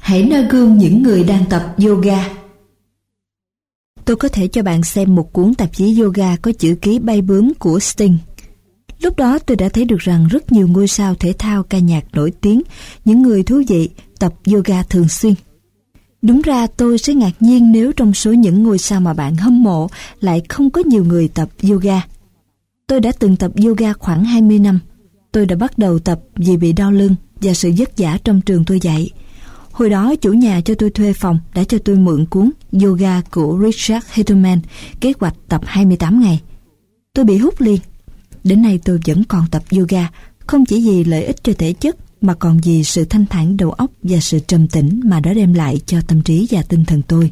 Hãy noi gương những người đang tập yoga. Tôi có thể cho bạn xem một cuốn tạp chí yoga có chữ ký bay bướm của Sting. Lúc đó tôi đã thấy được rằng rất nhiều ngôi sao thể thao ca nhạc nổi tiếng, những người thú vị, tập yoga thường xuyên. Đúng ra tôi sẽ ngạc nhiên nếu trong số những ngôi sao mà bạn hâm mộ lại không có nhiều người tập yoga. Tôi đã từng tập yoga khoảng 20 năm. Tôi đã bắt đầu tập vì bị đau lưng và sự vất vả trong trường tôi dạy. Hồi đó chủ nhà cho tôi thuê phòng đã cho tôi mượn cuốn Yoga của Richard Hitterman, kế hoạch tập 28 ngày. Tôi bị hút liền. Đến nay tôi vẫn còn tập yoga, không chỉ vì lợi ích cho thể chất mà còn vì sự thanh thản đầu óc và sự trầm tĩnh mà nó đem lại cho tâm trí và tinh thần tôi.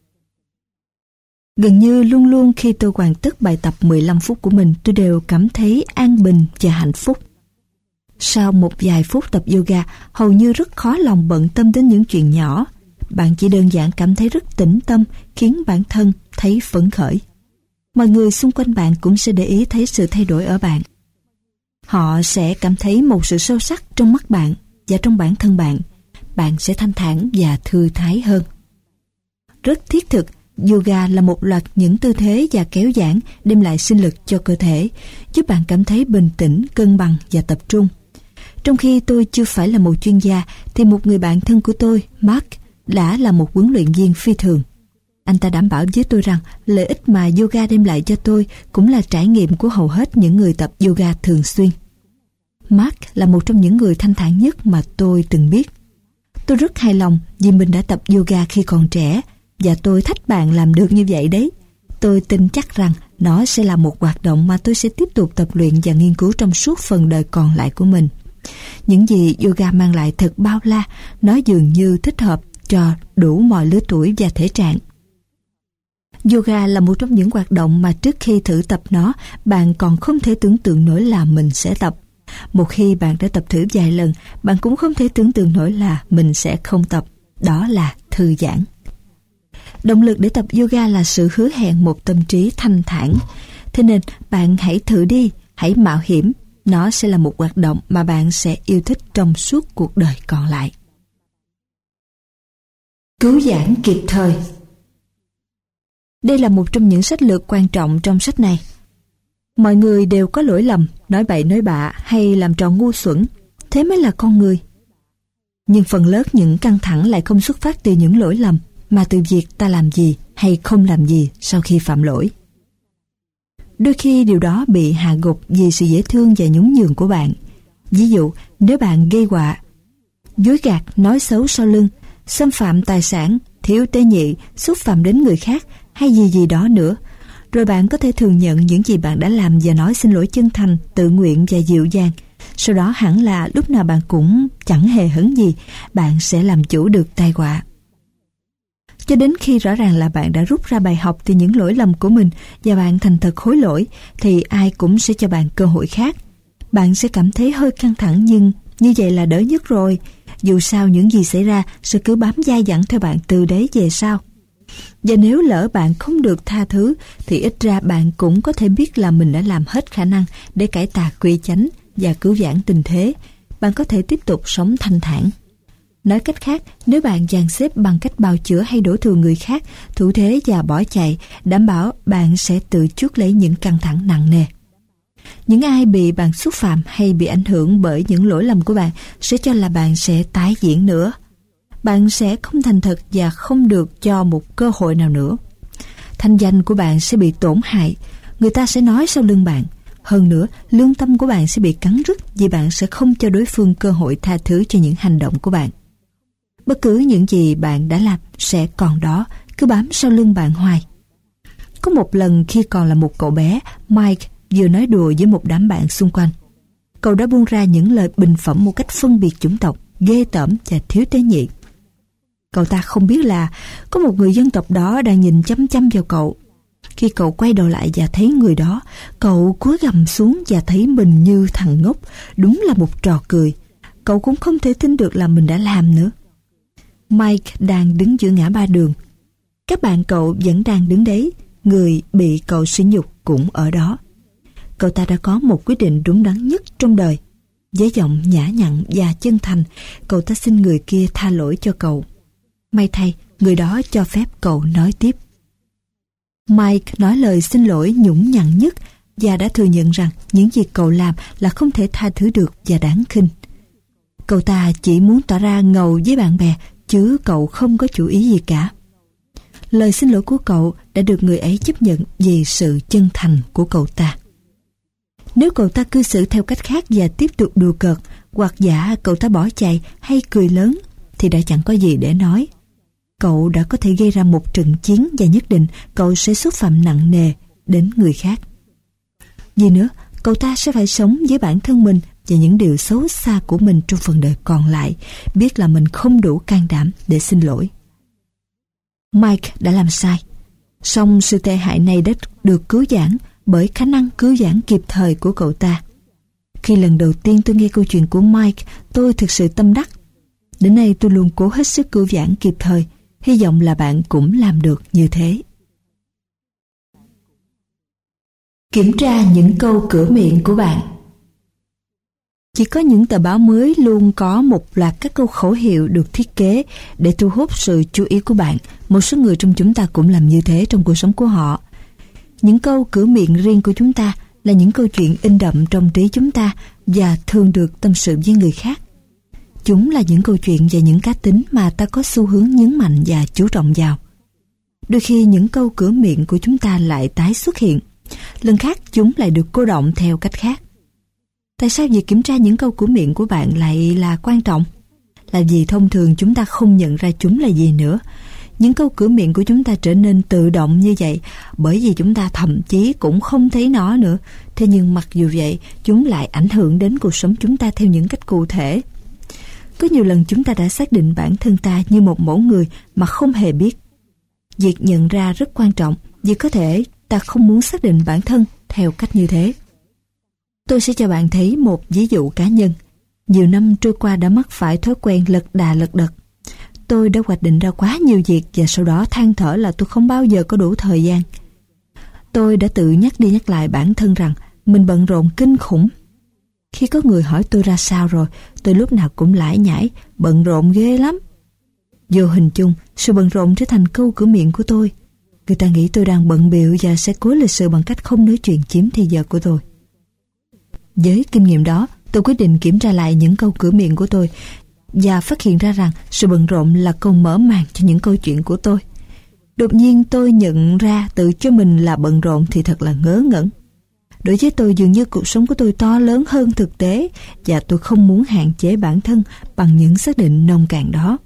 Gần như luôn luôn khi tôi hoàn tất bài tập 15 phút của mình, tôi đều cảm thấy an bình và hạnh phúc. Sau một vài phút tập yoga, hầu như rất khó lòng bận tâm đến những chuyện nhỏ. Bạn chỉ đơn giản cảm thấy rất tĩnh tâm, khiến bản thân thấy phấn khởi. Mọi người xung quanh bạn cũng sẽ để ý thấy sự thay đổi ở bạn. Họ sẽ cảm thấy một sự sâu sắc trong mắt bạn và trong bản thân bạn. Bạn sẽ thanh thản và thư thái hơn. Rất thiết thực, yoga là một loạt những tư thế và kéo giãn đem lại sinh lực cho cơ thể, giúp bạn cảm thấy bình tĩnh, cân bằng và tập trung. Trong khi tôi chưa phải là một chuyên gia, thì một người bạn thân của tôi, Mark, đã là một huấn luyện viên phi thường. Anh ta đảm bảo với tôi rằng lợi ích mà yoga đem lại cho tôi cũng là trải nghiệm của hầu hết những người tập yoga thường xuyên. Mark là một trong những người thanh thản nhất mà tôi từng biết. Tôi rất hài lòng vì mình đã tập yoga khi còn trẻ, và tôi thách bạn làm được như vậy đấy. Tôi tin chắc rằng nó sẽ là một hoạt động mà tôi sẽ tiếp tục tập luyện và nghiên cứu trong suốt phần đời còn lại của mình. Những gì yoga mang lại thật bao la, nó dường như thích hợp cho đủ mọi lứa tuổi và thể trạng. Yoga là một trong những hoạt động mà trước khi thử tập nó, bạn còn không thể tưởng tượng nổi là mình sẽ tập. Một khi bạn đã tập thử vài lần, bạn cũng không thể tưởng tượng nổi là mình sẽ không tập. Đó là thư giãn. Động lực để tập yoga là sự hứa hẹn một tâm trí thanh thản. Thế nên bạn hãy thử đi, hãy mạo hiểm. Nó sẽ là một hoạt động mà bạn sẽ yêu thích trong suốt cuộc đời còn lại. Cứu vãn kịp thời. Đây là một trong những sách lược quan trọng trong sách này. Mọi người đều có lỗi lầm, nói bậy nói bạ hay làm trò ngu xuẩn. Thế mới là con người. Nhưng phần lớn những căng thẳng lại không xuất phát từ những lỗi lầm, mà từ việc ta làm gì hay không làm gì sau khi phạm lỗi. Đôi khi điều đó bị hạ gục vì sự dễ thương và nhún nhường của bạn. Ví dụ, nếu bạn gây họa, dối gạt, nói xấu sau lưng, xâm phạm tài sản, thiếu tế nhị, xúc phạm đến người khác hay gì gì đó nữa, rồi bạn có thể thừa nhận những gì bạn đã làm và nói xin lỗi chân thành, tự nguyện và dịu dàng. Sau đó hẳn là lúc nào bạn cũng chẳng hề hấn gì, bạn sẽ làm chủ được tai họa. Cho đến khi rõ ràng là bạn đã rút ra bài học từ những lỗi lầm của mình và bạn thành thật hối lỗi, thì ai cũng sẽ cho bạn cơ hội khác. Bạn sẽ cảm thấy hơi căng thẳng, nhưng như vậy là đỡ nhất rồi. Dù sao những gì xảy ra sẽ cứ bám dai dẳng theo bạn từ đấy về sau. Và nếu lỡ bạn không được tha thứ, thì ít ra bạn cũng có thể biết là mình đã làm hết khả năng để cải tà quy chánh và cứu vãn tình thế. Bạn có thể tiếp tục sống thanh thản. Nói cách khác, nếu bạn dàn xếp bằng cách bào chữa hay đổ thừa người khác, thủ thế và bỏ chạy, đảm bảo bạn sẽ tự chuốc lấy những căng thẳng nặng nề. Những ai bị bạn xúc phạm hay bị ảnh hưởng bởi những lỗi lầm của bạn sẽ cho là bạn sẽ tái diễn nữa. Bạn sẽ không thành thật và không được cho một cơ hội nào nữa. Thanh danh của bạn sẽ bị tổn hại. Người ta sẽ nói sau lưng bạn. Hơn nữa, lương tâm của bạn sẽ bị cắn rứt vì bạn sẽ không cho đối phương cơ hội tha thứ cho những hành động của bạn. Bất cứ những gì bạn đã làm sẽ còn đó, cứ bám sau lưng bạn hoài. Có một lần khi còn là một cậu bé, Mike vừa nói đùa với một đám bạn xung quanh. Cậu đã buông ra những lời bình phẩm một cách phân biệt chủng tộc, ghê tởm và thiếu tế nhị. Cậu ta không biết là có một người dân tộc đó đang nhìn chăm chăm vào cậu. Khi cậu quay đầu lại và thấy người đó, cậu cúi gằm xuống và thấy mình như thằng ngốc. Đúng là một trò cười. Cậu cũng không thể tin được là mình đã làm nữa. Mike đang đứng giữa ngã ba đường. Các bạn cậu vẫn đang đứng đấy. Người bị cậu sỉ nhục cũng ở đó. Cậu ta đã có một quyết định đúng đắn nhất trong đời. Với giọng nhã nhặn và chân thành, cậu ta xin người kia tha lỗi cho cậu. May thay, người đó cho phép cậu nói tiếp. Mike nói lời xin lỗi nhũng nhặn nhất và đã thừa nhận rằng những gì cậu làm là không thể tha thứ được và đáng khinh. Cậu ta chỉ muốn tỏ ra ngầu với bạn bè, chứ cậu không có chủ ý gì cả. Lời xin lỗi của cậu đã được người ấy chấp nhận vì sự chân thành của cậu ta. Nếu cậu ta cư xử theo cách khác và tiếp tục đùa cợt, hoặc giả cậu ta bỏ chạy hay cười lớn, thì đã chẳng có gì để nói. Cậu đã có thể gây ra một trận chiến và nhất định cậu sẽ xúc phạm nặng nề đến người khác. Gì nữa, cậu ta sẽ phải sống với bản thân mình và những điều xấu xa của mình trong phần đời còn lại, biết là mình không đủ can đảm để xin lỗi. Mike đã làm sai, song sự tệ hại này đã được cứu vãn bởi khả năng cứu vãn kịp thời của cậu ta. Khi lần đầu tiên tôi nghe câu chuyện của Mike, tôi thực sự tâm đắc. Đến nay tôi luôn cố hết sức cứu vãn kịp thời, hy vọng là bạn cũng làm được như thế. Kiểm tra những câu cửa miệng của bạn. Chỉ có những tờ báo mới luôn có một loạt các câu khẩu hiệu được thiết kế để thu hút sự chú ý của bạn. Một số người trong chúng ta cũng làm như thế trong cuộc sống của họ. Những câu cửa miệng riêng của chúng ta là những câu chuyện in đậm trong trí chúng ta và thường được tâm sự với người khác. Chúng là những câu chuyện và những cá tính mà ta có xu hướng nhấn mạnh và chú trọng vào. Đôi khi những câu cửa miệng của chúng ta lại tái xuất hiện, lần khác chúng lại được cô đọng theo cách khác. Tại sao việc kiểm tra những câu cửa miệng của bạn lại là quan trọng? Là vì thông thường chúng ta không nhận ra chúng là gì nữa. Những câu cửa miệng của chúng ta trở nên tự động như vậy bởi vì chúng ta thậm chí cũng không thấy nó nữa. Thế nhưng mặc dù vậy, chúng lại ảnh hưởng đến cuộc sống chúng ta theo những cách cụ thể. Có nhiều lần chúng ta đã xác định bản thân ta như một mẫu người mà không hề biết. Việc nhận ra rất quan trọng vì có thể ta không muốn xác định bản thân theo cách như thế. Tôi sẽ cho bạn thấy một ví dụ cá nhân. Nhiều năm trôi qua đã mắc phải thói quen lật đà lật đật. Tôi đã hoạch định ra quá nhiều việc và sau đó than thở là tôi không bao giờ có đủ thời gian. Tôi đã tự nhắc đi nhắc lại bản thân rằng mình bận rộn kinh khủng. Khi có người hỏi tôi ra sao rồi, tôi lúc nào cũng lải nhải, bận rộn ghê lắm. Vô hình chung, sự bận rộn trở thành câu cửa miệng của tôi. Người ta nghĩ tôi đang bận bịu và sẽ cố lịch sự bằng cách không nói chuyện chiếm thời giờ của tôi. Với kinh nghiệm đó, tôi quyết định kiểm tra lại những câu cửa miệng của tôi và phát hiện ra rằng sự bận rộn là câu mở màn cho những câu chuyện của tôi. Đột nhiên tôi nhận ra tự cho mình là bận rộn thì thật là ngớ ngẩn. Đối với tôi dường như cuộc sống của tôi to lớn hơn thực tế và tôi không muốn hạn chế bản thân bằng những xác định nông cạn đó.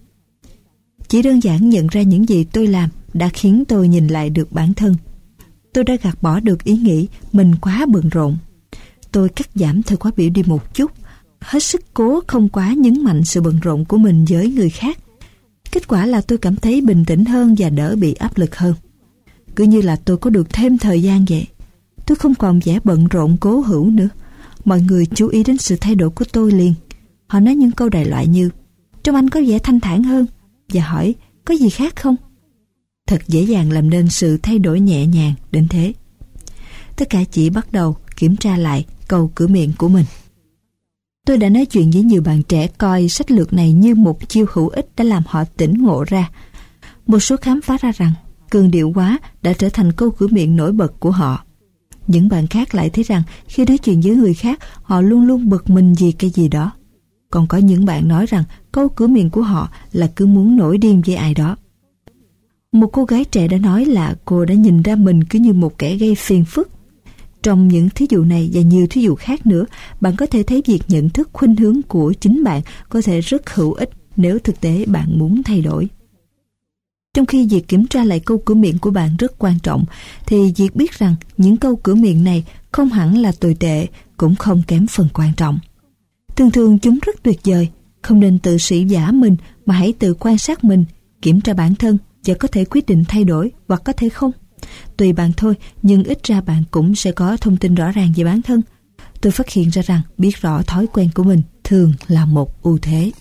Chỉ đơn giản nhận ra những gì tôi làm đã khiến tôi nhìn lại được bản thân. Tôi đã gạt bỏ được ý nghĩ mình quá bận rộn. Tôi cắt giảm thời khóa biểu đi một chút, hết sức cố không quá nhấn mạnh sự bận rộn của mình với người khác. Kết quả là tôi cảm thấy bình tĩnh hơn và đỡ bị áp lực hơn. Cứ như là tôi có được thêm thời gian vậy. Tôi không còn vẻ bận rộn cố hữu nữa. Mọi người chú ý đến sự thay đổi của tôi liền. Họ nói những câu đại loại như: trông anh có vẻ thanh thản hơn, và hỏi có gì khác không. Thật dễ dàng làm nên sự thay đổi nhẹ nhàng đến thế. Tất cả chỉ bắt đầu kiểm tra lại câu cửa miệng của mình. Tôi đã nói chuyện với nhiều bạn trẻ coi sách lược này như một chiêu hữu ích đã làm họ tỉnh ngộ ra. Một số khám phá ra rằng cường điệu hóa đã trở thành câu cửa miệng nổi bật của họ. Những bạn khác lại thấy rằng khi nói chuyện với người khác, họ luôn luôn bực mình vì cái gì đó. Còn có những bạn nói rằng câu cửa miệng của họ là cứ muốn nổi điên với ai đó. Một cô gái trẻ đã nói là cô đã nhìn ra mình cứ như một kẻ gây phiền phức. Trong những thí dụ này và nhiều thí dụ khác nữa, bạn có thể thấy việc nhận thức khuynh hướng của chính bạn có thể rất hữu ích nếu thực tế bạn muốn thay đổi. Trong khi việc kiểm tra lại câu cửa miệng của bạn rất quan trọng, thì việc biết rằng những câu cửa miệng này không hẳn là tồi tệ, cũng không kém phần quan trọng. Thường thường chúng rất tuyệt vời. Không nên tự sĩ giả mình, mà hãy tự quan sát mình, kiểm tra bản thân và có thể quyết định thay đổi hoặc có thể không. Tùy bạn thôi, nhưng ít ra bạn cũng sẽ có thông tin rõ ràng về bản thân. Tôi phát hiện ra rằng biết rõ thói quen của mình thường là một ưu thế.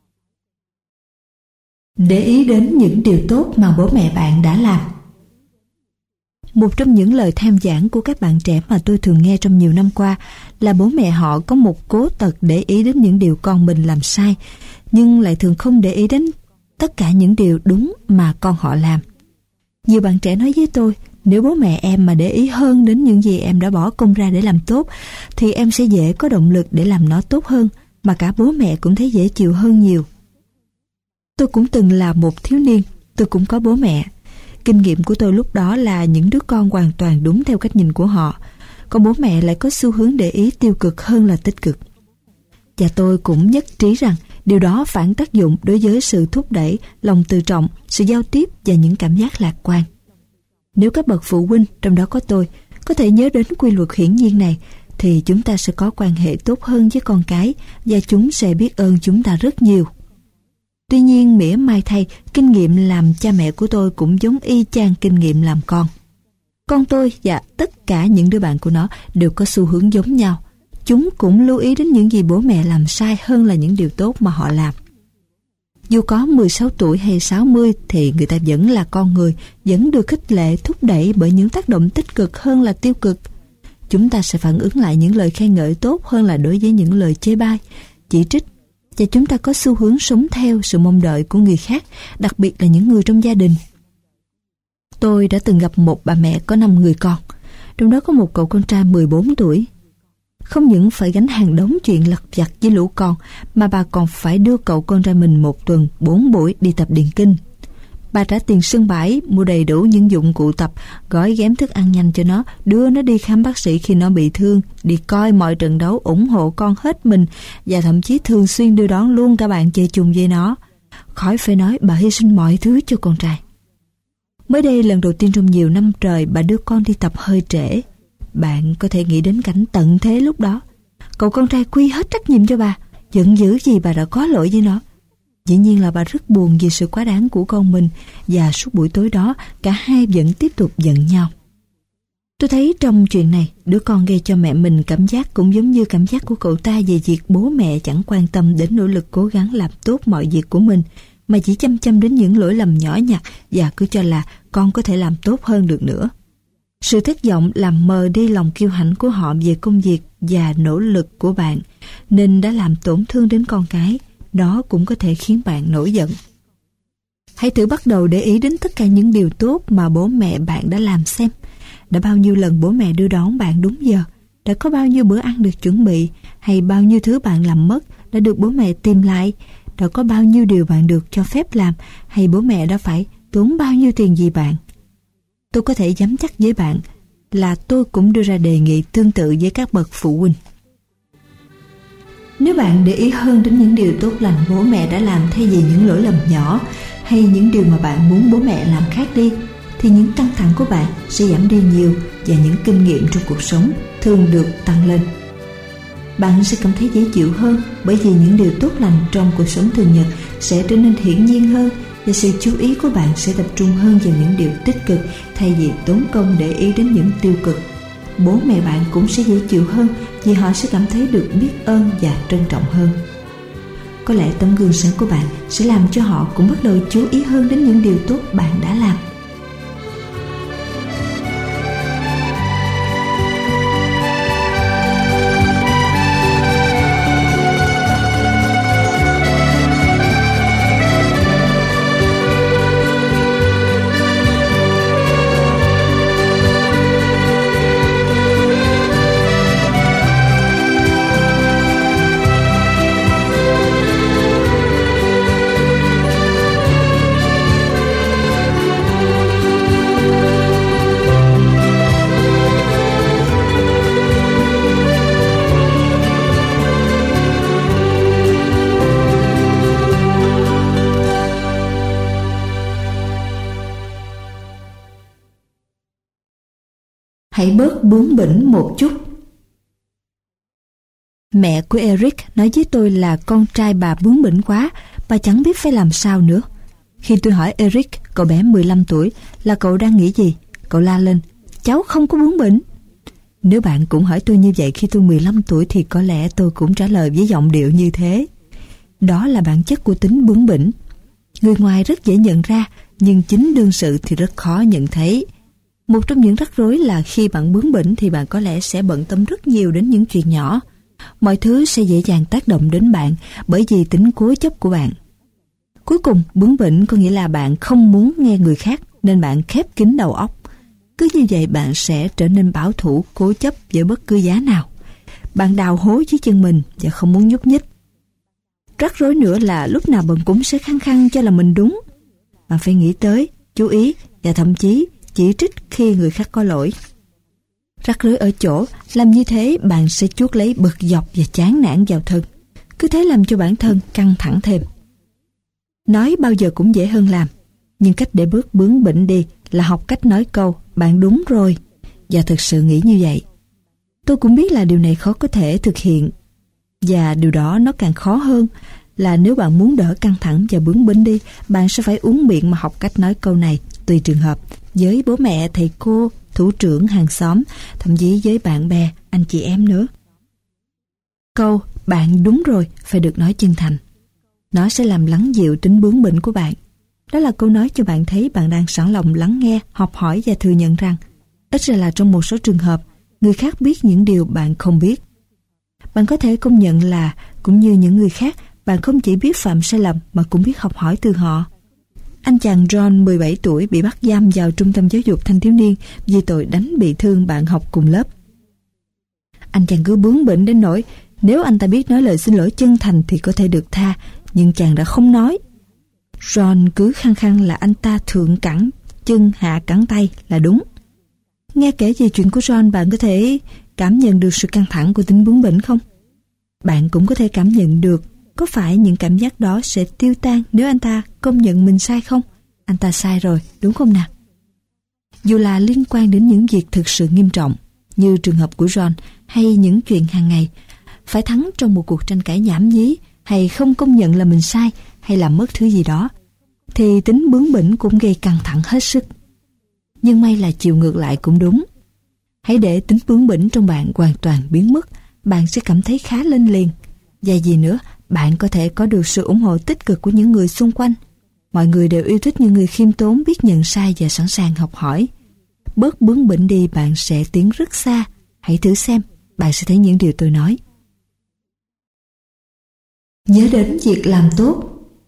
Để ý đến những điều tốt mà bố mẹ bạn đã làm. Một trong những lời tham giảng của các bạn trẻ mà tôi thường nghe trong nhiều năm qua là bố mẹ họ có một cố tật để ý đến những điều con mình làm sai, nhưng lại thường không để ý đến tất cả những điều đúng mà con họ làm. Nhiều bạn trẻ nói với tôi, nếu bố mẹ em mà để ý hơn đến những gì em đã bỏ công ra để làm tốt, thì em sẽ dễ có động lực để làm nó tốt hơn, mà cả bố mẹ cũng thấy dễ chịu hơn nhiều. Tôi cũng từng là một thiếu niên, tôi cũng có bố mẹ. Kinh nghiệm của tôi lúc đó là những đứa con hoàn toàn đúng theo cách nhìn của họ, còn bố mẹ lại có xu hướng để ý tiêu cực hơn là tích cực. Và tôi cũng nhất trí rằng điều đó phản tác dụng đối với sự thúc đẩy, lòng tự trọng, sự giao tiếp và những cảm giác lạc quan. Nếu các bậc phụ huynh, trong đó có tôi, có thể nhớ đến quy luật hiển nhiên này, thì chúng ta sẽ có quan hệ tốt hơn với con cái và chúng sẽ biết ơn chúng ta rất nhiều. Tuy nhiên, mỉa mai thay, kinh nghiệm làm cha mẹ của tôi cũng giống y chang kinh nghiệm làm con. Con tôi và tất cả những đứa bạn của nó đều có xu hướng giống nhau. Chúng cũng lưu ý đến những gì bố mẹ làm sai hơn là những điều tốt mà họ làm. Dù có 16 tuổi hay 60 thì người ta vẫn là con người, vẫn được khích lệ thúc đẩy bởi những tác động tích cực hơn là tiêu cực. Chúng ta sẽ phản ứng lại những lời khen ngợi tốt hơn là đối với những lời chê bai, chỉ trích, và chúng ta có xu hướng sống theo sự mong đợi của người khác, đặc biệt là những người trong gia đình. Tôi đã từng gặp một bà mẹ có 5 người con, trong đó có một cậu con trai 14 tuổi. Không những phải gánh hàng đống chuyện lặt vặt với lũ con, mà bà còn phải đưa cậu con trai mình một tuần 4 buổi đi tập điền kinh. Bà trả tiền sân bãi, mua đầy đủ những dụng cụ tập, gói ghém thức ăn nhanh cho nó, đưa nó đi khám bác sĩ khi nó bị thương, đi coi mọi trận đấu, ủng hộ con hết mình, và thậm chí thường xuyên đưa đón luôn cả bạn chơi chung với nó. Khỏi phải nói, bà hy sinh mọi thứ cho con trai. Mới đây, lần đầu tiên trong nhiều năm trời, bà đưa con đi tập hơi trễ. Bạn có thể nghĩ đến cảnh tận thế lúc đó. Cậu con trai quy hết trách nhiệm cho bà, giận dữ vì bà đã có lỗi với nó. Dĩ nhiên là bà rất buồn vì sự quá đáng của con mình, và suốt buổi tối đó cả hai vẫn tiếp tục giận nhau. Tôi thấy trong chuyện này, đứa con gây cho mẹ mình cảm giác cũng giống như cảm giác của cậu ta về việc bố mẹ chẳng quan tâm đến nỗ lực cố gắng làm tốt mọi việc của mình, mà chỉ chăm chăm đến những lỗi lầm nhỏ nhặt và cứ cho là con có thể làm tốt hơn được nữa. Sự thất vọng làm mờ đi lòng kiêu hãnh của họ về công việc và nỗ lực của bạn, nên đã làm tổn thương đến con cái. Đó cũng có thể khiến bạn nổi giận. Hãy thử bắt đầu để ý đến tất cả những điều tốt mà bố mẹ bạn đã làm xem. Đã bao nhiêu lần bố mẹ đưa đón bạn đúng giờ? Đã có bao nhiêu bữa ăn được chuẩn bị? Hay bao nhiêu thứ bạn làm mất đã được bố mẹ tìm lại? Đã có bao nhiêu điều bạn được cho phép làm? Hay bố mẹ đã phải tốn bao nhiêu tiền vì bạn? Tôi có thể dám chắc với bạn là tôi cũng đưa ra đề nghị tương tự với các bậc phụ huynh. Nếu bạn để ý hơn đến những điều tốt lành bố mẹ đã làm thay vì những lỗi lầm nhỏ hay những điều mà bạn muốn bố mẹ làm khác đi, thì những căng thẳng của bạn sẽ giảm đi nhiều và những kinh nghiệm trong cuộc sống thường được tăng lên. Bạn sẽ cảm thấy dễ chịu hơn bởi vì những điều tốt lành trong cuộc sống thường nhật sẽ trở nên hiển nhiên hơn, và sự chú ý của bạn sẽ tập trung hơn vào những điều tích cực thay vì tốn công để ý đến những tiêu cực. Bố mẹ bạn cũng sẽ dễ chịu hơn vì họ sẽ cảm thấy được biết ơn và trân trọng hơn. Có lẽ tấm gương sáng của bạn sẽ làm cho họ cũng bắt đầu chú ý hơn đến những điều tốt bạn đã làm. Hãy bớt bướng bỉnh một chút. Mẹ của Eric nói với tôi là con trai bà bướng bỉnh quá, bà chẳng biết phải làm sao nữa. Khi tôi hỏi Eric, cậu bé 15 tuổi, là cậu đang nghĩ gì, cậu la lên, cháu không có bướng bỉnh. Nếu bạn cũng hỏi tôi như vậy khi tôi 15 tuổi thì có lẽ tôi cũng trả lời với giọng điệu như thế. Đó là bản chất của tính bướng bỉnh. Người ngoài rất dễ nhận ra, nhưng chính đương sự thì rất khó nhận thấy. Một trong những rắc rối là khi bạn bướng bỉnh thì bạn có lẽ sẽ bận tâm rất nhiều đến những chuyện nhỏ. Mọi thứ sẽ dễ dàng tác động đến bạn bởi vì tính cố chấp của bạn. Cuối cùng, bướng bỉnh có nghĩa là bạn không muốn nghe người khác nên bạn khép kín đầu óc. Cứ như vậy bạn sẽ trở nên bảo thủ, cố chấp với bất cứ giá nào. Bạn đào hố dưới chân mình và không muốn nhúc nhích. Rắc rối nữa là lúc nào bạn cũng sẽ khăng khăng cho là mình đúng. Bạn phải nghĩ tới, chú ý và thậm chí chỉ trích khi người khác có lỗi. Rắc rối ở chỗ, làm như thế bạn sẽ chuốc lấy bực dọc và chán nản vào thân. Cứ thế làm cho bản thân căng thẳng thêm. Nói bao giờ cũng dễ hơn làm. Nhưng cách để bớt bướng bỉnh đi là học cách nói câu bạn đúng rồi, và thực sự nghĩ như vậy. Tôi cũng biết là điều này khó có thể thực hiện, và điều đó nó càng khó hơn là nếu bạn muốn đỡ căng thẳng và bướng bỉnh đi, bạn sẽ phải uống miệng mà học cách nói câu này tùy trường hợp, với bố mẹ, thầy cô, thủ trưởng, hàng xóm, thậm chí với bạn bè, anh chị em nữa. Câu bạn đúng rồi phải được nói chân thành. Nó sẽ làm lắng dịu tính bướng bỉnh của bạn. Đó là câu nói cho bạn thấy bạn đang sẵn lòng lắng nghe, học hỏi và thừa nhận rằng ít ra là trong một số trường hợp, người khác biết những điều bạn không biết. Bạn có thể công nhận là cũng như những người khác, bạn không chỉ biết phạm sai lầm mà cũng biết học hỏi từ họ. Anh chàng John 17 tuổi bị bắt giam vào trung tâm giáo dục thanh thiếu niên vì tội đánh bị thương bạn học cùng lớp. Anh chàng cứ bướng bỉnh đến nỗi nếu anh ta biết nói lời xin lỗi chân thành thì có thể được tha, nhưng chàng đã không nói. John cứ khăng khăng là anh ta thượng cẳng chân hạ cẳng tay là đúng. Nghe kể về chuyện của John, bạn có thể cảm nhận được sự căng thẳng của tính bướng bỉnh không? Bạn cũng có thể cảm nhận được có phải những cảm giác đó sẽ tiêu tan nếu anh ta công nhận mình sai không? Anh ta sai rồi, đúng không nào? Dù là liên quan đến những việc thực sự nghiêm trọng, như trường hợp của John, hay những chuyện hàng ngày, phải thắng trong một cuộc tranh cãi nhảm nhí, hay không công nhận là mình sai, hay làm mất thứ gì đó, thì tính bướng bỉnh cũng gây căng thẳng hết sức. Nhưng may là chiều ngược lại cũng đúng. Hãy để tính bướng bỉnh trong bạn hoàn toàn biến mất, bạn sẽ cảm thấy khá lên liền. Và gì nữa, bạn có thể có được sự ủng hộ tích cực của những người xung quanh. Mọi người đều yêu thích những người khiêm tốn, biết nhận sai và sẵn sàng học hỏi. Bớt bướng bỉnh đi, bạn sẽ tiến rất xa. Hãy thử xem, bạn sẽ thấy những điều tôi nói. Nhớ đến việc làm tốt.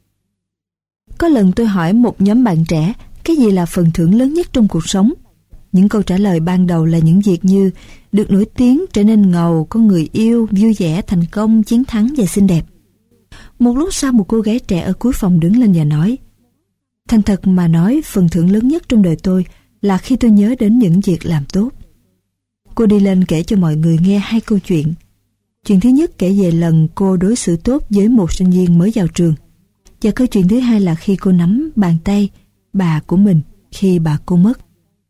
Có lần tôi hỏi một nhóm bạn trẻ cái gì là phần thưởng lớn nhất trong cuộc sống. Những câu trả lời ban đầu là những việc như được nổi tiếng, trở nên ngầu, có người yêu, vui vẻ, thành công, chiến thắng và xinh đẹp. Một lúc sau, một cô gái trẻ ở cuối phòng đứng lên và nói: thành thật mà nói, phần thưởng lớn nhất trong đời tôi là khi tôi nhớ đến những việc làm tốt. Cô đi lên kể cho mọi người nghe 2 câu chuyện. Chuyện thứ nhất kể về lần cô đối xử tốt với một sinh viên mới vào trường. Và câu chuyện thứ hai là khi cô nắm bàn tay bà của mình khi bà cô mất.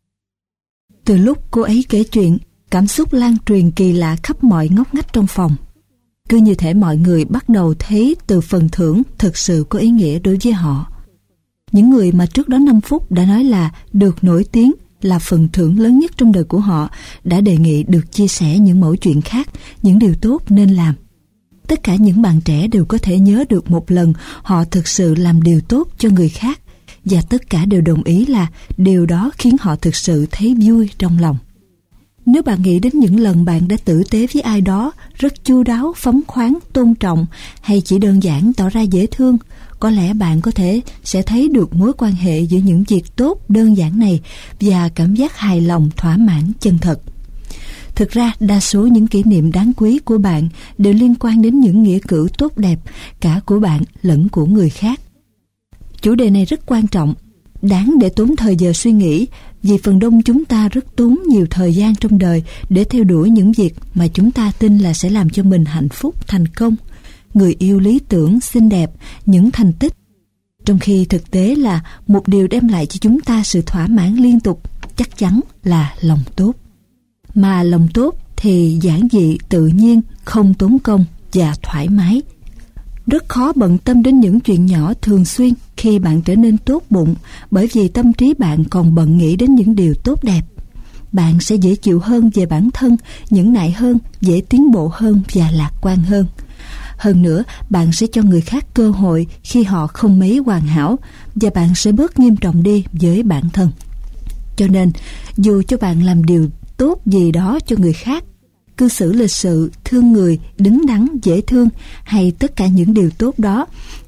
Từ lúc cô ấy kể chuyện, cảm xúc lan truyền kỳ lạ khắp mọi ngóc ngách trong phòng. Cứ như thể mọi người bắt đầu thấy từ phần thưởng thực sự có ý nghĩa đối với họ. Những người mà trước đó 5 phút đã nói là được nổi tiếng là phần thưởng lớn nhất trong đời của họ đã đề nghị được chia sẻ những mẩu chuyện khác, những điều tốt nên làm. Tất cả những bạn trẻ đều có thể nhớ được một lần họ thực sự làm điều tốt cho người khác, và tất cả đều đồng ý là điều đó khiến họ thực sự thấy vui trong lòng. Nếu bạn nghĩ đến những lần bạn đã tử tế với ai đó, rất chu đáo, phóng khoáng, tôn trọng, hay chỉ đơn giản tỏ ra dễ thương, có lẽ bạn có thể sẽ thấy được mối quan hệ giữa những việc tốt đơn giản này và cảm giác hài lòng, thỏa mãn chân thật. Thực ra, đa số những kỷ niệm đáng quý của bạn đều liên quan đến những nghĩa cử tốt đẹp, cả của bạn lẫn của người khác. Chủ đề này rất quan trọng, đáng để tốn thời giờ suy nghĩ, vì phần đông chúng ta rất tốn nhiều thời gian trong đời để theo đuổi những việc mà chúng ta tin là sẽ làm cho mình hạnh phúc, thành công, người yêu lý tưởng, xinh đẹp, những thành tích. Trong khi thực tế là một điều đem lại cho chúng ta sự thỏa mãn liên tục, chắc chắn là lòng tốt. Mà lòng tốt thì giản dị, tự nhiên, không tốn công và thoải mái. Rất khó bận tâm đến những chuyện nhỏ thường xuyên khi bạn trở nên tốt bụng, bởi vì tâm trí bạn còn bận nghĩ đến những điều tốt đẹp. Bạn sẽ dễ chịu hơn về bản thân, nhẫn nại hơn, dễ tiến bộ hơn và lạc quan hơn. Hơn nữa, bạn sẽ cho người khác cơ hội khi họ không mấy hoàn hảo, và bạn sẽ bớt nghiêm trọng đi với bản thân. Cho nên, dù cho bạn làm điều tốt gì đó cho người khác, cư xử lịch sự, thương người, đứng đắn, dễ thương, hay tất cả những điều tốt đó,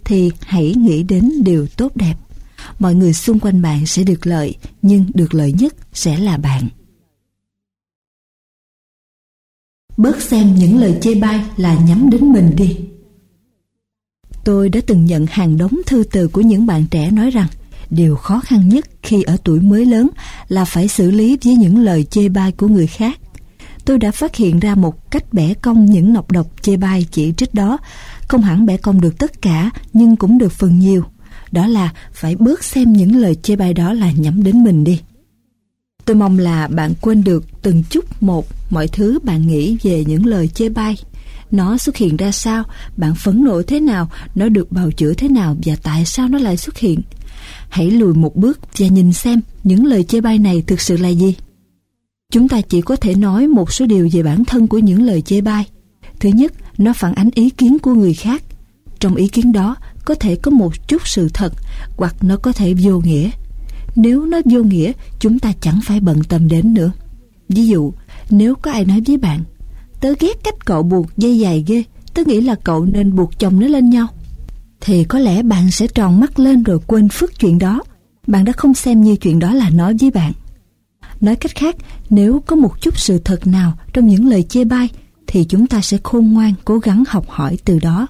thì hãy nghĩ đến điều tốt đẹp. Mọi người xung quanh bạn sẽ được lợi, nhưng được lợi nhất sẽ là bạn. Bớt xem những lời chê bai là nhắm đến mình đi. Tôi đã từng nhận hàng đống thư từ của những bạn trẻ nói rằng điều khó khăn nhất khi ở tuổi mới lớn là phải xử lý với những lời chê bai của người khác. Tôi đã phát hiện ra một cách bẻ cong những nọc độc chê bai chỉ trích đó. Không hẳn bẻ cong được tất cả, nhưng cũng được phần nhiều. Đó là phải bớt xem những lời chê bai đó là nhắm đến mình đi. Tôi mong là bạn quên được từng chút một mọi thứ bạn nghĩ về những lời chê bai. Nó xuất hiện ra sao, bạn phẫn nộ thế nào, nó được bào chữa thế nào và tại sao nó lại xuất hiện. Hãy lùi một bước và nhìn xem những lời chê bai này thực sự là gì. Chúng ta chỉ có thể nói một số điều về bản thân của những lời chê bai. Thứ nhất, nó phản ánh ý kiến của người khác. Trong ý kiến đó có thể có một chút sự thật, hoặc nó có thể vô nghĩa. Nếu nó vô nghĩa, chúng ta chẳng phải bận tâm đến nữa. Ví dụ, nếu có ai nói với bạn: tớ ghét cách cậu buộc dây dài ghê, tớ nghĩ là cậu nên buộc chồng nó lên nhau, thì có lẽ bạn sẽ tròn mắt lên rồi quên phức chuyện đó. Bạn đã không xem như chuyện đó là nói với bạn. Nói cách khác, nếu có một chút sự thật nào trong những lời chê bai, thì chúng ta sẽ khôn ngoan cố gắng học hỏi từ đó.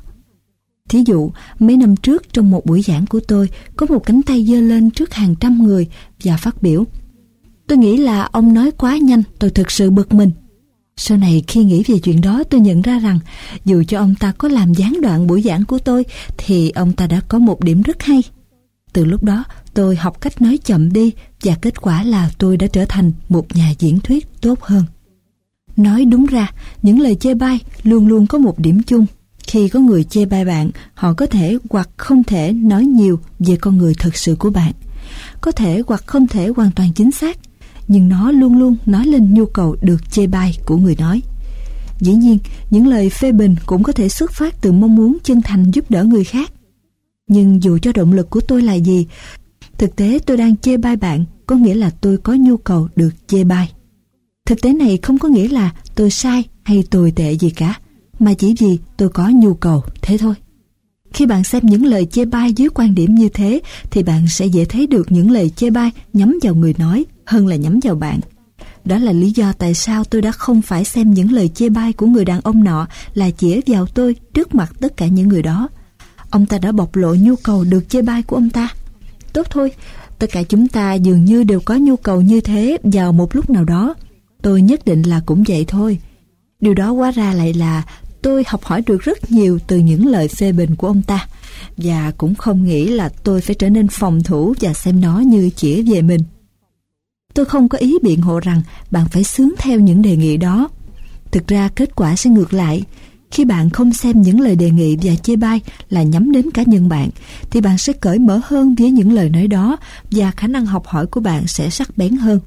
Thí dụ, mấy năm trước trong một buổi giảng của tôi, có một cánh tay giơ lên trước hàng trăm người và phát biểu: tôi nghĩ là ông nói quá nhanh, tôi thực sự bực mình. Sau này khi nghĩ về chuyện đó, tôi nhận ra rằng dù cho ông ta có làm gián đoạn buổi giảng của tôi, thì ông ta đã có một điểm rất hay. Từ lúc đó, tôi học cách nói chậm đi, và kết quả là tôi đã trở thành một nhà diễn thuyết tốt hơn. Nói đúng ra, những lời chê bai luôn luôn có một điểm chung. Khi có người chê bai bạn, họ có thể hoặc không thể nói nhiều về con người thật sự của bạn. Có thể hoặc không thể hoàn toàn chính xác, nhưng nó luôn luôn nói lên nhu cầu được chê bai của người nói. Dĩ nhiên, những lời phê bình cũng có thể xuất phát từ mong muốn chân thành giúp đỡ người khác. Nhưng dù cho động lực của tôi là gì, thực tế tôi đang chê bai bạn, có nghĩa là tôi có nhu cầu được chê bai. Thực tế này không có nghĩa là tôi sai hay tồi tệ gì cả, mà chỉ vì tôi có nhu cầu, thế thôi. Khi bạn xem những lời chê bai dưới quan điểm như thế, thì bạn sẽ dễ thấy được những lời chê bai nhắm vào người nói hơn là nhắm vào bạn. Đó là lý do tại sao tôi đã không phải xem những lời chê bai của người đàn ông nọ là chĩa vào tôi trước mặt tất cả những người đó. Ông ta đã bộc lộ nhu cầu được chê bai của ông ta. Tốt thôi, tất cả chúng ta dường như đều có nhu cầu như thế vào một lúc nào đó. Tôi nhất định là cũng vậy thôi. Điều đó hóa ra lại là tôi học hỏi được rất nhiều từ những lời phê bình của ông ta, và cũng không nghĩ là tôi phải trở nên phòng thủ và xem nó như chĩa về mình. Tôi không có ý biện hộ rằng bạn phải xướng theo những đề nghị đó. Thực ra kết quả sẽ ngược lại. Khi bạn không xem những lời đề nghị và chê bai là nhắm đến cá nhân bạn, thì bạn sẽ cởi mở hơn với những lời nói đó, và khả năng học hỏi của bạn sẽ sắc bén hơn.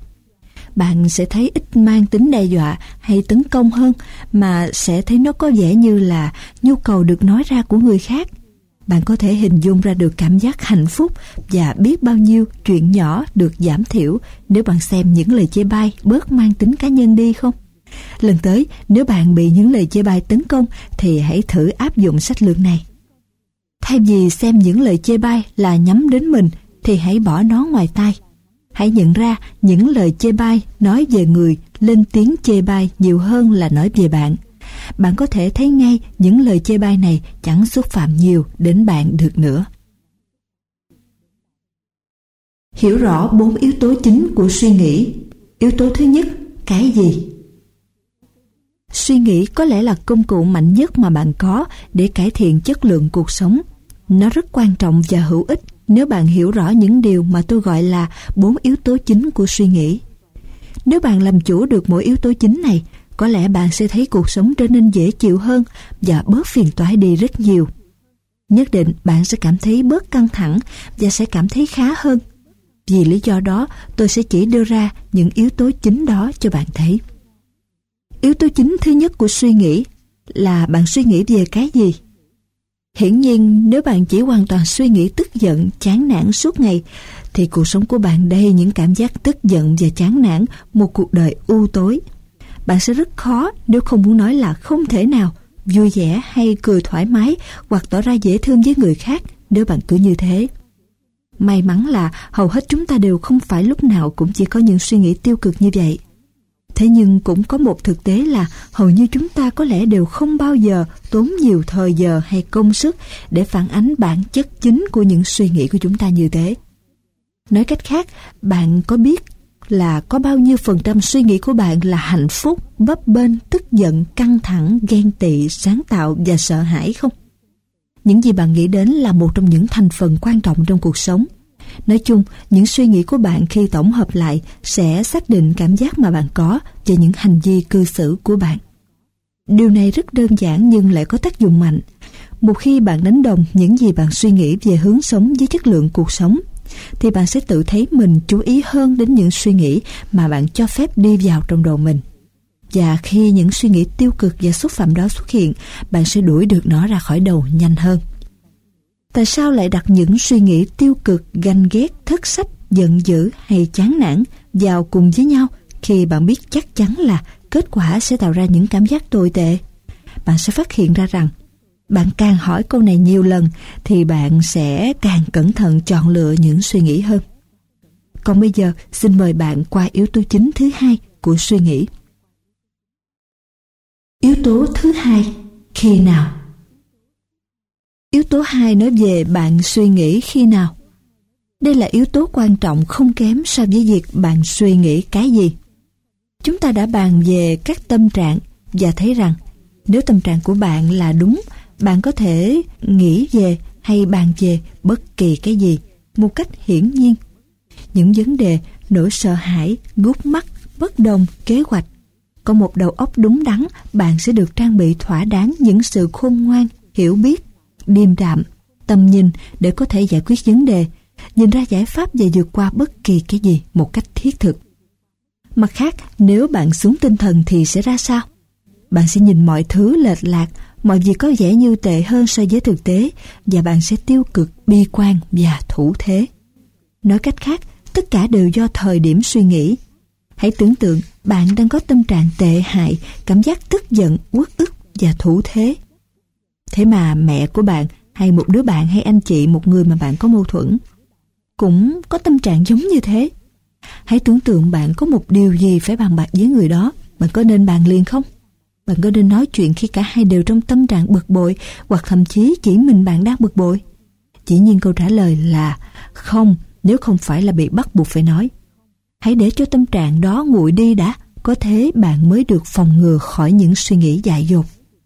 Bạn sẽ thấy ít mang tính đe dọa hay tấn công hơn, mà sẽ thấy nó có vẻ như là nhu cầu được nói ra của người khác. Bạn có thể hình dung ra được cảm giác hạnh phúc và biết bao nhiêu chuyện nhỏ được giảm thiểu nếu bạn xem những lời chê bai bớt mang tính cá nhân đi không? Lần tới, nếu bạn bị những lời chê bai tấn công, thì hãy thử áp dụng sách lược này. Thay vì xem những lời chê bai là nhắm đến mình, thì hãy bỏ nó ngoài tai. Hãy nhận ra những lời chê bai nói về người lên tiếng chê bai nhiều hơn là nói về bạn. Bạn có thể thấy ngay những lời chê bai này chẳng xúc phạm nhiều đến bạn được nữa. Hiểu rõ 4 yếu tố chính của suy nghĩ. Yếu tố thứ nhất, cái gì? Suy nghĩ có lẽ là công cụ mạnh nhất mà bạn có để cải thiện chất lượng cuộc sống. Nó rất quan trọng và hữu ích nếu bạn hiểu rõ những điều mà tôi gọi là 4 yếu tố chính của suy nghĩ. Nếu bạn làm chủ được mỗi yếu tố chính này, có lẽ bạn sẽ thấy cuộc sống trở nên dễ chịu hơn và bớt phiền toái đi rất nhiều. Nhất định bạn sẽ cảm thấy bớt căng thẳng và sẽ cảm thấy khá hơn. Vì lý do đó, tôi sẽ chỉ đưa ra những yếu tố chính đó cho bạn thấy. Yếu tố chính thứ nhất của suy nghĩ là bạn suy nghĩ về cái gì? Hiển nhiên, nếu bạn chỉ hoàn toàn suy nghĩ tức giận, chán nản suốt ngày, thì cuộc sống của bạn đầy những cảm giác tức giận và chán nản, một cuộc đời u tối. Bạn sẽ rất khó, nếu không muốn nói là không thể nào, vui vẻ hay cười thoải mái hoặc tỏ ra dễ thương với người khác nếu bạn cứ như thế. May mắn là hầu hết chúng ta đều không phải lúc nào cũng chỉ có những suy nghĩ tiêu cực như vậy. Thế nhưng cũng có một thực tế là hầu như chúng ta có lẽ đều không bao giờ tốn nhiều thời giờ hay công sức để phản ánh bản chất chính của những suy nghĩ của chúng ta như thế. Nói cách khác, bạn có biết là có bao nhiêu % suy nghĩ của bạn là hạnh phúc, bấp bênh, tức giận, căng thẳng, ghen tị, sáng tạo và sợ hãi không? Những gì bạn nghĩ đến là một trong những thành phần quan trọng trong cuộc sống. Nói chung, những suy nghĩ của bạn khi tổng hợp lại sẽ xác định cảm giác mà bạn có và những hành vi cư xử của bạn. Điều này rất đơn giản nhưng lại có tác dụng mạnh. Một khi bạn đánh đồng những gì bạn suy nghĩ về hướng sống với chất lượng cuộc sống, thì bạn sẽ tự thấy mình chú ý hơn đến những suy nghĩ mà bạn cho phép đi vào trong đầu mình. Và khi những suy nghĩ tiêu cực và xúc phạm đó xuất hiện, bạn sẽ đuổi được nó ra khỏi đầu nhanh hơn. Tại sao lại đặt những suy nghĩ tiêu cực, ganh ghét, thất sách, giận dữ hay chán nản vào cùng với nhau khi bạn biết chắc chắn là kết quả sẽ tạo ra những cảm giác tồi tệ? Bạn sẽ phát hiện ra rằng bạn càng hỏi câu này nhiều lần thì bạn sẽ càng cẩn thận chọn lựa những suy nghĩ hơn. Còn bây giờ, xin mời bạn qua yếu tố chính thứ hai của suy nghĩ. Yếu tố thứ hai, khi nào? Yếu tố 2 nói về bạn suy nghĩ khi nào. Đây là yếu tố quan trọng không kém so với việc bạn suy nghĩ cái gì. Chúng ta đã bàn về các tâm trạng và thấy rằng nếu tâm trạng của bạn là đúng, bạn có thể nghĩ về hay bàn về bất kỳ cái gì một cách hiển nhiên. Những vấn đề, nỗi sợ hãi, gút mắt, bất đồng, kế hoạch. Có một đầu óc đúng đắn, bạn sẽ được trang bị thỏa đáng những sự khôn ngoan, hiểu biết, điềm đạm, tầm nhìn để có thể giải quyết vấn đề, nhìn ra giải pháp và vượt qua bất kỳ cái gì một cách thiết thực. Mặt khác, nếu bạn xuống tinh thần thì sẽ ra sao? Bạn sẽ nhìn mọi thứ lệch lạc, mọi việc có vẻ như tệ hơn so với thực tế, và bạn sẽ tiêu cực, bi quan và thủ thế. Nói cách khác, tất cả đều do thời điểm suy nghĩ. Hãy tưởng tượng bạn đang có tâm trạng tệ hại, cảm giác tức giận, uất ức và thủ thế. Thế mà mẹ của bạn, hay một đứa bạn hay anh chị, một người mà bạn có mâu thuẫn, cũng có tâm trạng giống như thế. Hãy tưởng tượng bạn có một điều gì phải bàn bạc với người đó. Bạn có nên bàn liền không? Bạn có nên nói chuyện khi cả hai đều trong tâm trạng bực bội, hoặc thậm chí chỉ mình bạn đang bực bội? Dĩ nhiên câu trả lời là không, nếu không phải là bị bắt buộc phải nói. Hãy để cho tâm trạng đó nguội đi đã, có thế bạn mới được phòng ngừa khỏi những suy nghĩ dại dột.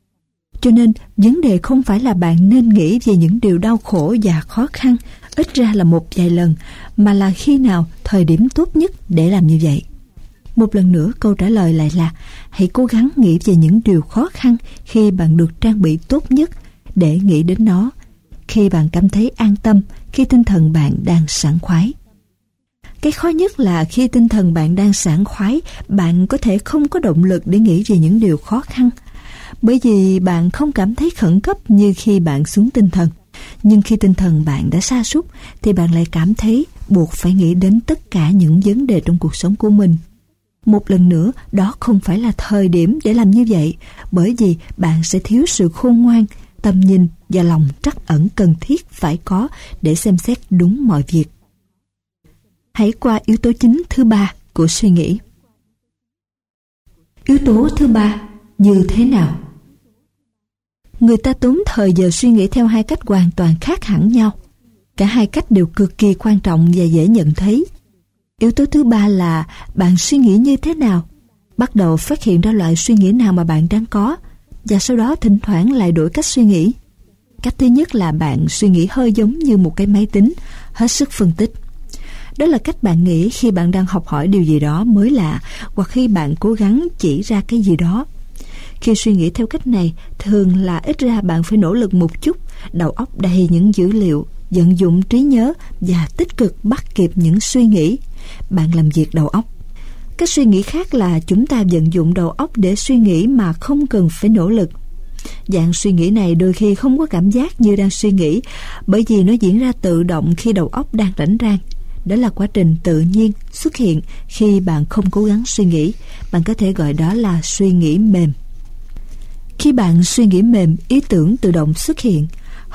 Cho nên, vấn đề không phải là bạn nên nghĩ về những điều đau khổ và khó khăn, ít ra là một vài lần, mà là khi nào thời điểm tốt nhất để làm như vậy. Một lần nữa, câu trả lời lại là hãy cố gắng nghĩ về những điều khó khăn khi bạn được trang bị tốt nhất để nghĩ đến nó, khi bạn cảm thấy an tâm, khi tinh thần bạn đang sảng khoái. Cái khó nhất là khi tinh thần bạn đang sảng khoái, bạn có thể không có động lực để nghĩ về những điều khó khăn, bởi vì bạn không cảm thấy khẩn cấp như khi bạn xuống tinh thần. Nhưng khi tinh thần bạn đã sa sút thì bạn lại cảm thấy buộc phải nghĩ đến tất cả những vấn đề trong cuộc sống của mình. Một lần nữa, đó không phải là thời điểm để làm như vậy, bởi vì bạn sẽ thiếu sự khôn ngoan, tầm nhìn và lòng trắc ẩn cần thiết phải có để xem xét đúng mọi việc. Hãy qua yếu tố chính thứ 3 của suy nghĩ. Yếu tố thứ 3, như thế nào? Người ta tốn thời giờ suy nghĩ theo hai cách hoàn toàn khác hẳn nhau. Cả hai cách đều cực kỳ quan trọng và dễ nhận thấy. Yếu tố thứ 3 là bạn suy nghĩ như thế nào. Bắt đầu phát hiện ra loại suy nghĩ nào mà bạn đang có, và sau đó thỉnh thoảng lại đổi cách suy nghĩ. Cách thứ nhất là bạn suy nghĩ hơi giống như một cái máy tính, hết sức phân tích. Đó là cách bạn nghĩ khi bạn đang học hỏi điều gì đó mới lạ, hoặc khi bạn cố gắng chỉ ra cái gì đó. Khi suy nghĩ theo cách này, thường là ít ra bạn phải nỗ lực một chút, đầu óc đầy những dữ liệu, vận dụng trí nhớ và tích cực bắt kịp những suy nghĩ. Bạn làm việc đầu óc. Cái suy nghĩ khác là chúng ta vận dụng đầu óc để suy nghĩ mà không cần phải nỗ lực. Dạng suy nghĩ này đôi khi không có cảm giác như đang suy nghĩ, bởi vì nó diễn ra tự động khi đầu óc đang rảnh rang. Đó là quá trình tự nhiên xuất hiện khi bạn không cố gắng suy nghĩ. Bạn có thể gọi đó là suy nghĩ mềm. Khi bạn suy nghĩ mềm, ý tưởng tự động xuất hiện.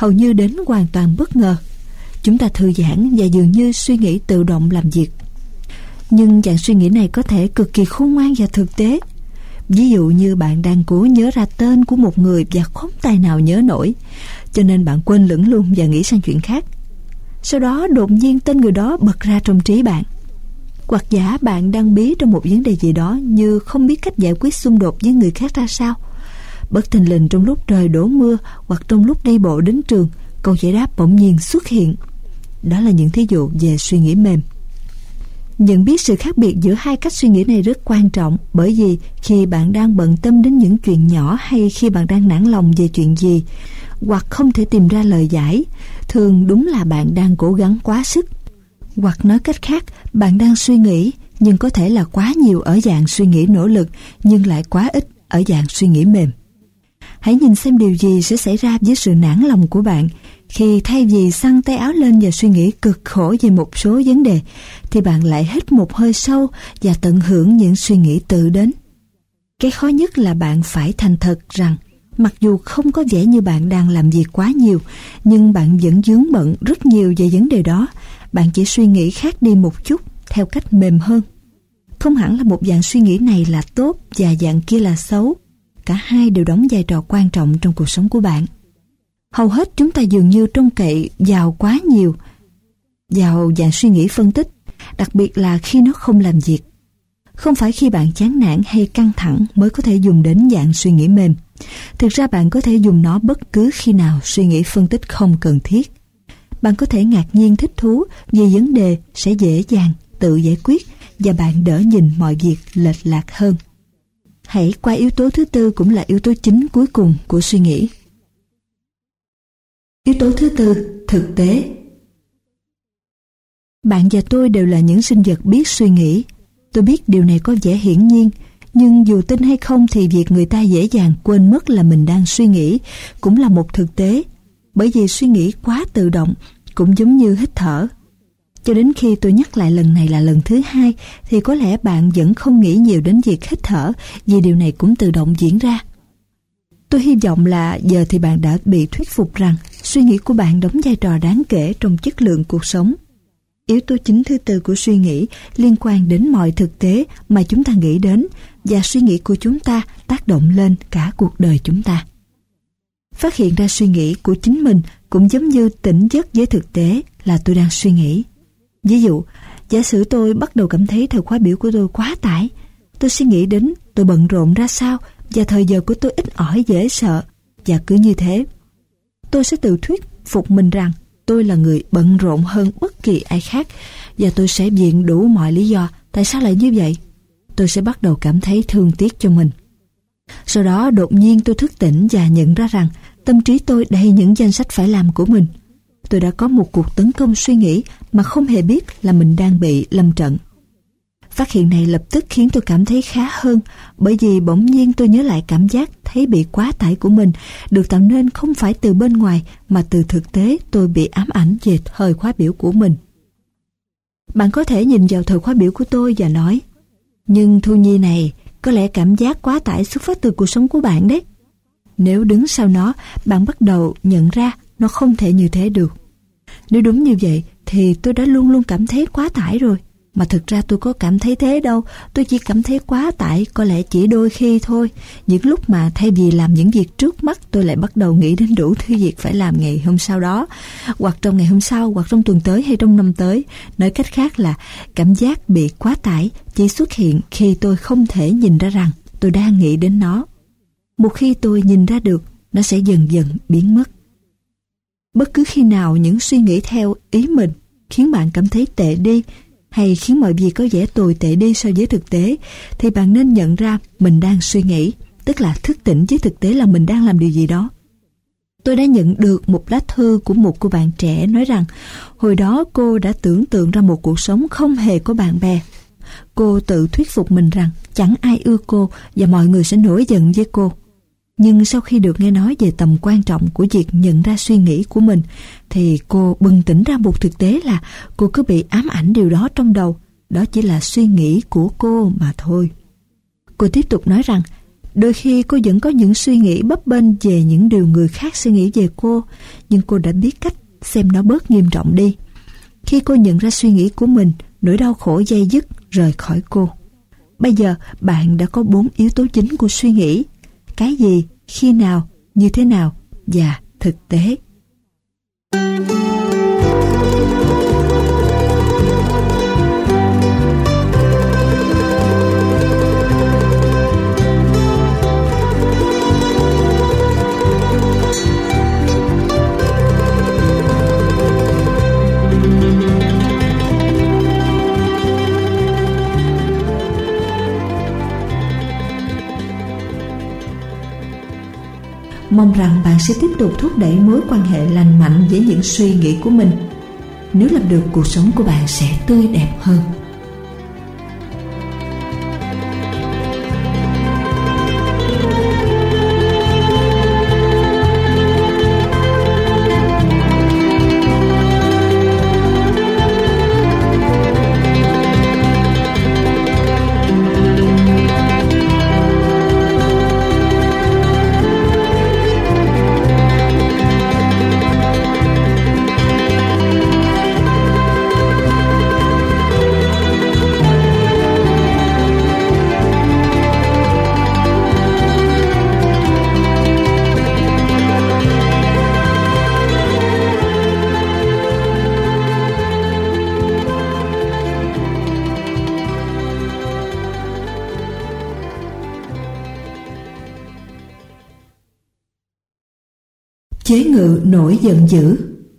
hầu như đến hoàn toàn bất ngờ. Chúng ta thư giãn và dường như suy nghĩ tự động làm việc. Nhưng dạng suy nghĩ này có thể cực kỳ khôn ngoan và thực tế. Ví dụ như bạn đang cố nhớ ra tên của một người và không tài nào nhớ nổi, cho nên bạn quên lửng luôn và nghĩ sang chuyện khác. Sau đó đột nhiên tên người đó bật ra trong trí bạn. Hoặc giả bạn đang bí trong một vấn đề gì đó, như không biết cách giải quyết xung đột với người khác ra sao. Bất thình lình trong lúc trời đổ mưa hoặc trong lúc đi bộ đến trường, câu giải đáp bỗng nhiên xuất hiện. Đó là những thí dụ về suy nghĩ mềm. Nhận biết sự khác biệt giữa hai cách suy nghĩ này rất quan trọng, bởi vì khi bạn đang bận tâm đến những chuyện nhỏ hay khi bạn đang nản lòng về chuyện gì hoặc không thể tìm ra lời giải, thường đúng là bạn đang cố gắng quá sức. Hoặc nói cách khác, bạn đang suy nghĩ nhưng có thể là quá nhiều ở dạng suy nghĩ nỗ lực, nhưng lại quá ít ở dạng suy nghĩ mềm. Hãy nhìn xem điều gì sẽ xảy ra với sự nản lòng của bạn khi thay vì xăng tay áo lên và suy nghĩ cực khổ về một số vấn đề, thì bạn lại hít một hơi sâu và tận hưởng những suy nghĩ tự đến. Cái khó nhất là bạn phải thành thật rằng mặc dù không có vẻ như bạn đang làm việc quá nhiều, nhưng bạn vẫn vướng bận rất nhiều về vấn đề đó. Bạn chỉ suy nghĩ khác đi một chút theo cách mềm hơn. Không hẳn là một dạng suy nghĩ này là tốt và dạng kia là xấu. Cả hai đều đóng vai trò quan trọng trong cuộc sống của bạn. Hầu hết chúng ta dường như trông cậy vào quá nhiều vào dạng suy nghĩ phân tích, đặc biệt là khi nó không làm việc. Không phải khi bạn chán nản hay căng thẳng mới có thể dùng đến dạng suy nghĩ mềm. Thực ra bạn có thể dùng nó bất cứ khi nào suy nghĩ phân tích không cần thiết. Bạn có thể ngạc nhiên thích thú vì vấn đề sẽ dễ dàng tự giải quyết và bạn đỡ nhìn mọi việc lệch lạc hơn. Hãy qua yếu tố thứ tư, cũng là yếu tố chính cuối cùng của suy nghĩ. Yếu tố thứ tư, thực tế. Bạn và tôi đều là những sinh vật biết suy nghĩ. Tôi biết điều này có vẻ hiển nhiên, nhưng dù tin hay không thì việc người ta dễ dàng quên mất là mình đang suy nghĩ cũng là một thực tế, bởi vì suy nghĩ quá tự động cũng giống như hít thở. Cho đến khi tôi nhắc lại lần này là lần thứ hai thì có lẽ bạn vẫn không nghĩ nhiều đến việc hít thở, vì điều này cũng tự động diễn ra. Tôi hy vọng là giờ thì bạn đã bị thuyết phục rằng suy nghĩ của bạn đóng vai trò đáng kể trong chất lượng cuộc sống. Yếu tố chính thứ tư của suy nghĩ liên quan đến mọi thực tế mà chúng ta nghĩ đến, và suy nghĩ của chúng ta tác động lên cả cuộc đời chúng ta. Phát hiện ra suy nghĩ của chính mình cũng giống như tỉnh giấc với thực tế là tôi đang suy nghĩ. Ví dụ, giả sử tôi bắt đầu cảm thấy thời khóa biểu của tôi quá tải. Tôi suy nghĩ đến tôi bận rộn ra sao và thời giờ của tôi ít ỏi dễ sợ. Và cứ như thế, tôi sẽ tự thuyết phục mình rằng tôi là người bận rộn hơn bất kỳ ai khác, và tôi sẽ viện đủ mọi lý do tại sao lại như vậy. Tôi sẽ bắt đầu cảm thấy thương tiếc cho mình. Sau đó đột nhiên tôi thức tỉnh và nhận ra rằng tâm trí tôi đầy những danh sách phải làm của mình. Tôi đã có một cuộc tấn công suy nghĩ mà không hề biết là mình đang bị lâm trận. Phát hiện này lập tức khiến tôi cảm thấy khá hơn, bởi vì bỗng nhiên tôi nhớ lại cảm giác thấy bị quá tải của mình được tạo nên không phải từ bên ngoài mà từ thực tế tôi bị ám ảnh về thời khóa biểu của mình. Bạn có thể nhìn vào thời khóa biểu của tôi và nói: nhưng Thu Nhi này, có lẽ cảm giác quá tải xuất phát từ cuộc sống của bạn đấy. Nếu đứng sau nó, bạn bắt đầu nhận ra nó không thể như thế được. Nếu đúng như vậy thì tôi đã luôn luôn cảm thấy quá tải rồi. Mà thực ra tôi có cảm thấy thế đâu. Tôi chỉ cảm thấy quá tải có lẽ chỉ đôi khi thôi. Những lúc mà thay vì làm những việc trước mắt, tôi lại bắt đầu nghĩ đến đủ thứ việc phải làm ngày hôm sau đó, hoặc trong ngày hôm sau, hoặc trong tuần tới hay trong năm tới. Nói cách khác là cảm giác bị quá tải chỉ xuất hiện khi tôi không thể nhìn ra rằng tôi đang nghĩ đến nó. Một khi tôi nhìn ra được, nó sẽ dần dần biến mất. Bất cứ khi nào những suy nghĩ theo ý mình khiến bạn cảm thấy tệ đi, hay khiến mọi việc có vẻ tồi tệ đi so với thực tế, thì bạn nên nhận ra mình đang suy nghĩ, tức là thức tỉnh với thực tế là mình đang làm điều gì đó. Tôi đã nhận được một lá thư của một cô bạn trẻ nói rằng hồi đó cô đã tưởng tượng ra một cuộc sống không hề có bạn bè. Cô tự thuyết phục mình rằng chẳng ai ưa cô và mọi người sẽ nổi giận với cô. Nhưng sau khi được nghe nói về tầm quan trọng của việc nhận ra suy nghĩ của mình, thì cô bừng tỉnh ra một thực tế là cô cứ bị ám ảnh điều đó trong đầu. Đó chỉ là suy nghĩ của cô mà thôi. Cô tiếp tục nói rằng Đôi khi cô vẫn có những suy nghĩ bấp bênh về những điều người khác suy nghĩ về cô, nhưng cô đã biết cách xem nó bớt nghiêm trọng đi. Khi cô nhận ra suy nghĩ của mình, nỗi đau khổ day dứt rời khỏi cô. Bây giờ bạn đã có 4 yếu tố chính của suy nghĩ: cái gì, khi nào, như thế nào và thực tế. Mong rằng bạn sẽ tiếp tục thúc đẩy mối quan hệ lành mạnh với những suy nghĩ của mình. Nếu làm được, cuộc sống của bạn sẽ tươi đẹp hơn. Chế ngự nỗi giận dữ.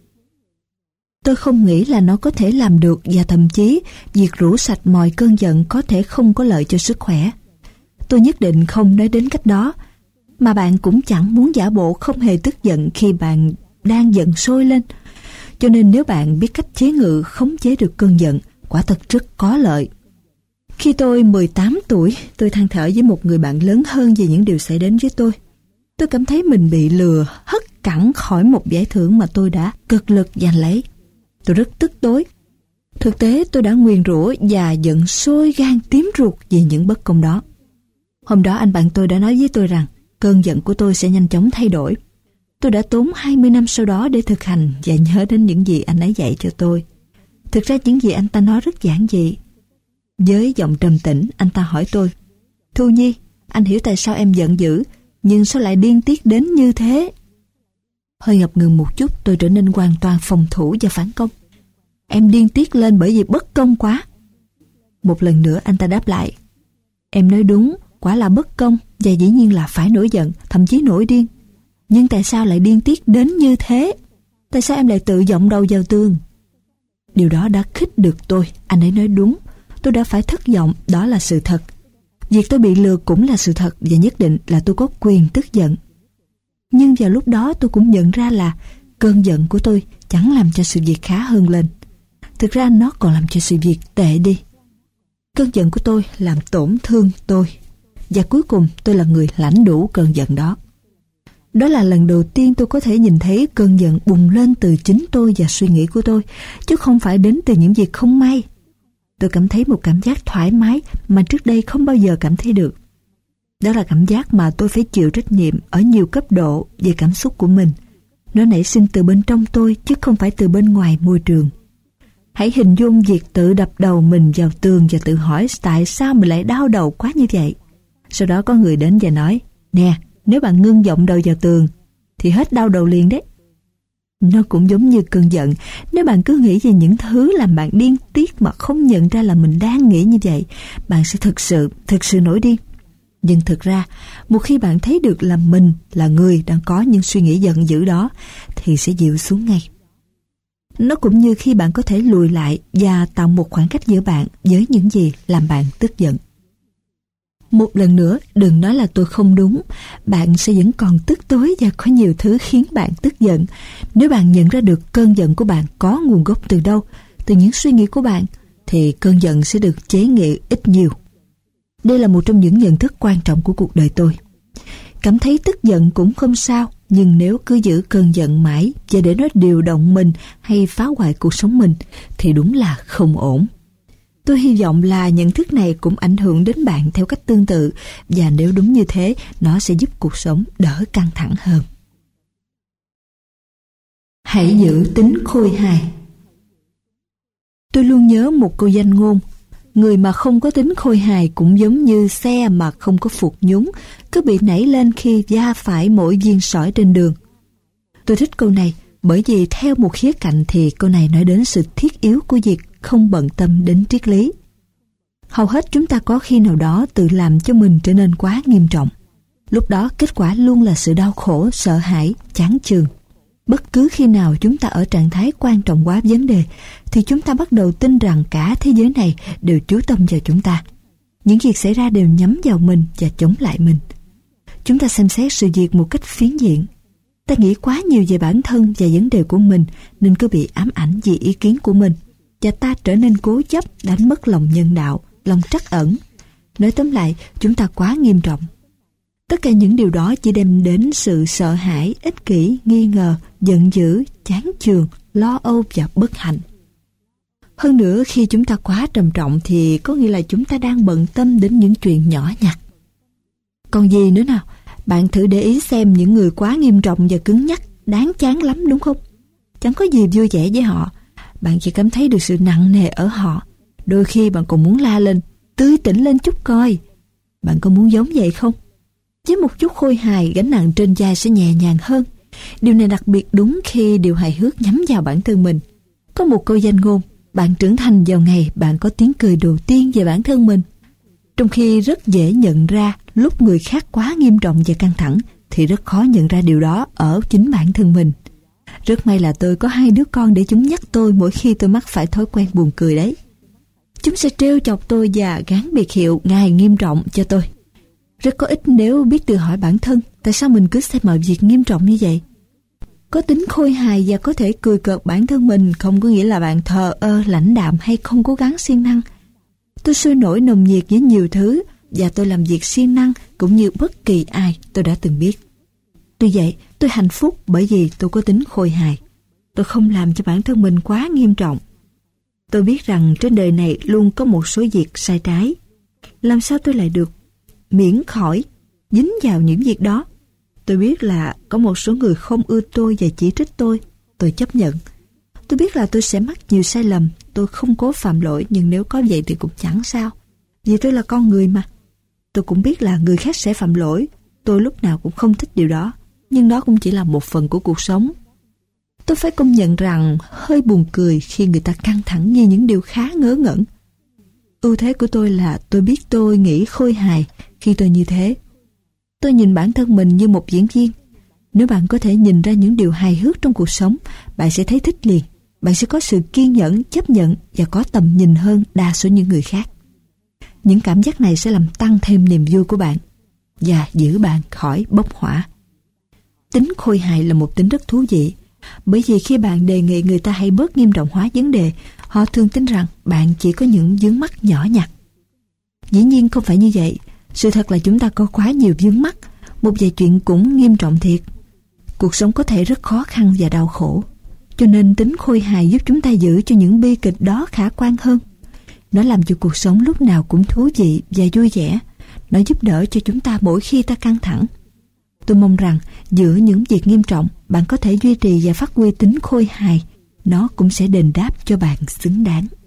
Tôi không nghĩ là nó có thể làm được, và thậm chí việc rũ sạch mọi cơn giận có thể không có lợi cho sức khỏe. Tôi nhất định không nói đến cách đó, mà bạn cũng chẳng muốn giả bộ không hề tức giận khi bạn đang giận sôi lên. Cho nên nếu bạn biết cách chế ngự, khống chế được cơn giận, quả thật rất có lợi. Khi tôi 18 tuổi, tôi than thở với một người bạn lớn hơn về những điều xảy đến với tôi. Tôi cảm thấy mình bị lừa, hất cẳng khỏi một giải thưởng mà tôi đã cực lực giành lấy. Tôi rất tức tối. Thực tế tôi đã nguyền rủa và giận sôi gan tím ruột vì những bất công đó. Hôm đó anh bạn tôi đã nói với tôi rằng cơn giận của tôi sẽ nhanh chóng thay đổi. Tôi đã tốn 20 năm sau đó để thực hành và nhớ đến những gì anh ấy dạy cho tôi. Thực ra những gì anh ta nói rất giản dị. Với giọng trầm tĩnh, anh ta hỏi tôi: Thu Nhi, anh hiểu tại sao em giận dữ, nhưng sao lại điên tiết đến như thế? Hơi ngập ngừng một chút, tôi trở nên hoàn toàn phòng thủ và phản công. Em điên tiết lên bởi vì bất công quá. Một lần nữa anh ta đáp lại: Em nói đúng, quả là bất công, và dĩ nhiên là phải nổi giận, thậm chí nổi điên. Nhưng tại sao lại điên tiết đến như thế? Tại sao em lại tự dộng đầu vào tường? Điều đó đã khích được tôi. Anh ấy nói đúng, tôi đã phải thất vọng, đó là sự thật. Việc tôi bị lừa cũng là sự thật, và nhất định là tôi có quyền tức giận. Nhưng vào lúc đó tôi cũng nhận ra là cơn giận của tôi chẳng làm cho sự việc khá hơn lên. Thực ra nó còn làm cho sự việc tệ đi. Cơn giận của tôi làm tổn thương tôi, và cuối cùng tôi là người lãnh đủ cơn giận đó. Đó là lần đầu tiên tôi có thể nhìn thấy cơn giận bùng lên từ chính tôi và suy nghĩ của tôi, chứ không phải đến từ những việc không may. Tôi cảm thấy một cảm giác thoải mái mà trước đây không bao giờ cảm thấy được. Đó là cảm giác mà tôi phải chịu trách nhiệm ở nhiều cấp độ về cảm xúc của mình. Nó nảy sinh từ bên trong tôi chứ không phải từ bên ngoài môi trường. Hãy hình dung việc tự đập đầu mình vào tường và tự hỏi tại sao mình lại đau đầu quá như vậy. Sau đó có người đến và nói: Nè, nếu bạn ngưng vọng đầu vào tường thì hết đau đầu liền đấy. Nó cũng giống như cơn giận. Nếu bạn cứ nghĩ về những thứ làm bạn điên tiết mà không nhận ra là mình đang nghĩ như vậy, bạn sẽ thực sự nổi điên. Nhưng thực ra, một khi bạn thấy được là mình là người đang có những suy nghĩ giận dữ đó, thì sẽ dịu xuống ngay. Nó cũng như khi bạn có thể lùi lại và tạo một khoảng cách giữa bạn với những gì làm bạn tức giận. Một lần nữa, đừng nói là tôi không đúng. Bạn sẽ vẫn còn tức tối và có nhiều thứ khiến bạn tức giận. Nếu bạn nhận ra được cơn giận của bạn có nguồn gốc từ đâu, từ những suy nghĩ của bạn, thì cơn giận sẽ được chế ngự ít nhiều. Đây là một trong những nhận thức quan trọng của cuộc đời tôi. Cảm thấy tức giận cũng không sao, nhưng nếu cứ giữ cơn giận mãi và để nó điều động mình hay phá hoại cuộc sống mình thì đúng là không ổn. Tôi hy vọng là nhận thức này cũng ảnh hưởng đến bạn theo cách tương tự, và nếu đúng như thế, nó sẽ giúp cuộc sống đỡ căng thẳng hơn. Hãy giữ tính khôi hài. Tôi luôn nhớ một câu danh ngôn: người mà không có tính khôi hài cũng giống như xe mà không có phụt nhúng, cứ bị nảy lên khi va phải mỗi viên sỏi trên đường. Tôi thích câu này bởi vì theo một khía cạnh thì câu này nói đến sự thiết yếu của việc không bận tâm đến triết lý. Hầu hết chúng ta có khi nào đó tự làm cho mình trở nên quá nghiêm trọng. Lúc đó kết quả luôn là sự đau khổ, sợ hãi, chán chường. Bất cứ khi nào chúng ta ở trạng thái quan trọng quá vấn đề thì chúng ta bắt đầu tin rằng cả thế giới này đều chú tâm vào chúng ta. Những việc xảy ra đều nhắm vào mình và chống lại mình. Chúng ta xem xét sự việc một cách phiến diện. Ta nghĩ quá nhiều về bản thân và vấn đề của mình nên cứ bị ám ảnh vì ý kiến của mình, và ta trở nên cố chấp, đánh mất lòng nhân đạo, lòng trắc ẩn. Nói tóm lại, chúng ta quá nghiêm trọng. Tất cả những điều đó chỉ đem đến sự sợ hãi, ích kỷ, nghi ngờ, giận dữ, chán chường, lo âu và bất hạnh. Hơn nữa, khi chúng ta quá trầm trọng thì có nghĩa là chúng ta đang bận tâm đến những chuyện nhỏ nhặt. Còn gì nữa nào? Bạn thử để ý xem những người quá nghiêm trọng và cứng nhắc đáng chán lắm, đúng không? Chẳng có gì vui vẻ với họ. Bạn chỉ cảm thấy được sự nặng nề ở họ. Đôi khi bạn còn muốn la lên: tươi tỉnh lên chút coi. Bạn có muốn giống vậy không? Với một chút khôi hài, gánh nặng trên vai sẽ nhẹ nhàng hơn. Điều này đặc biệt đúng khi điều hài hước nhắm vào bản thân mình. Có một câu danh ngôn: bạn trưởng thành vào ngày bạn có tiếng cười đầu tiên về bản thân mình. Trong khi rất dễ nhận ra lúc người khác quá nghiêm trọng và căng thẳng, thì rất khó nhận ra điều đó ở chính bản thân mình. Rất may là tôi có 2 đứa con để chúng nhắc tôi mỗi khi tôi mắc phải thói quen buồn cười đấy. Chúng sẽ trêu chọc tôi và gán biệt hiệu ngài nghiêm trọng cho tôi. Rất có ích nếu biết tự hỏi bản thân tại sao mình cứ xem mọi việc nghiêm trọng như vậy. Có tính khôi hài và có thể cười cợt bản thân mình không có nghĩa là bạn thờ ơ, lãnh đạm hay không cố gắng siêng năng. Tôi sôi nổi nồng nhiệt với nhiều thứ và tôi làm việc siêng năng cũng như bất kỳ ai tôi đã từng biết. Tuy vậy, tôi hạnh phúc bởi vì tôi có tính khôi hài. Tôi không làm cho bản thân mình quá nghiêm trọng. Tôi biết rằng trên đời này luôn có một số việc sai trái. Làm sao tôi lại được miễn khỏi dính vào những việc đó? Tôi biết là có một số người không ưa tôi và chỉ trích tôi chấp nhận. Tôi biết là tôi sẽ mắc nhiều sai lầm, tôi không cố phạm lỗi, nhưng nếu có vậy thì cũng chẳng sao, vì tôi là con người mà. Tôi cũng biết là người khác sẽ phạm lỗi, tôi lúc nào cũng không thích điều đó, nhưng đó cũng chỉ là một phần của cuộc sống. Tôi phải công nhận rằng hơi buồn cười khi người ta căng thẳng như những điều khá ngớ ngẩn. Ưu thế của tôi là tôi biết tôi nghĩ khôi hài khi tôi như thế. Tôi nhìn bản thân mình như một diễn viên. Nếu bạn có thể nhìn ra những điều hài hước trong cuộc sống, bạn sẽ thấy thích liền. Bạn sẽ có sự kiên nhẫn, chấp nhận và có tầm nhìn hơn đa số những người khác. Những cảm giác này sẽ làm tăng thêm niềm vui của bạn và giữ bạn khỏi bốc hỏa. Tính khôi hài là một tính rất thú vị, bởi vì khi bạn đề nghị người ta hãy bớt nghiêm trọng hóa vấn đề, họ thường tin rằng bạn chỉ có những vướng mắc nhỏ nhặt. Dĩ nhiên không phải như vậy. Sự thật là chúng ta có quá nhiều vướng mắc, một vài chuyện cũng nghiêm trọng thiệt. Cuộc sống có thể rất khó khăn và đau khổ, cho nên tính khôi hài giúp chúng ta giữ cho những bi kịch đó khả quan hơn. Nó làm cho cuộc sống lúc nào cũng thú vị và vui vẻ. Nó giúp đỡ cho chúng ta mỗi khi ta căng thẳng. Tôi mong rằng giữa những việc nghiêm trọng, bạn có thể duy trì và phát huy tính khôi hài. Nó cũng sẽ đền đáp cho bạn xứng đáng.